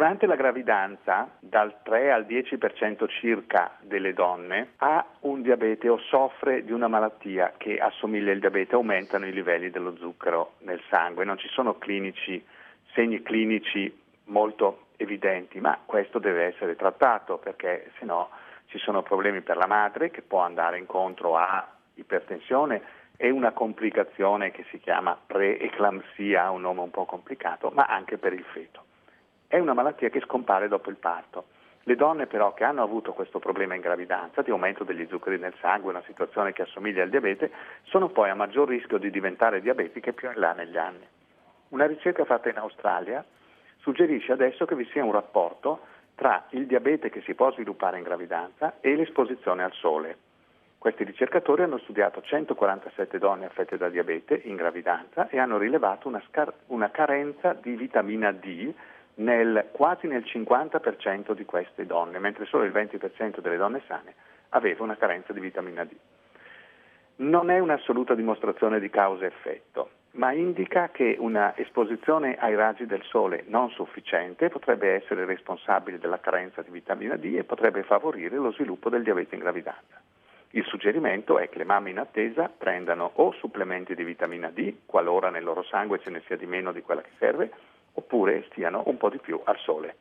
Durante la gravidanza, dal 3 al 10% circa delle donne ha un diabete o soffre di una malattia che assomiglia al diabete, aumentano i livelli dello zucchero nel sangue. Non ci sono segni clinici molto evidenti, ma questo deve essere trattato perché sennò ci sono problemi per la madre che può andare incontro a ipertensione e una complicazione che si chiama preeclampsia, un nome un po' complicato, ma anche per il feto. È una malattia che scompare dopo il parto. Le donne però che hanno avuto questo problema in gravidanza, di aumento degli zuccheri nel sangue, una situazione che assomiglia al diabete, sono poi a maggior rischio di diventare diabetiche più in là negli anni. Una ricerca fatta in Australia suggerisce adesso che vi sia un rapporto tra il diabete che si può sviluppare in gravidanza e l'esposizione al sole. Questi ricercatori hanno studiato 147 donne affette da diabete in gravidanza e hanno rilevato una carenza di vitamina D quasi nel 50% di queste donne, mentre solo il 20% delle donne sane aveva una carenza di vitamina D. Non è un'assoluta dimostrazione di causa-effetto, ma indica che una esposizione ai raggi del sole non sufficiente potrebbe essere responsabile della carenza di vitamina D e potrebbe favorire lo sviluppo del diabete in gravidanza. Il suggerimento è che le mamme in attesa prendano o supplementi di vitamina D, qualora nel loro sangue ce ne sia di meno di quella che serve, oppure stiano un po' di più al sole.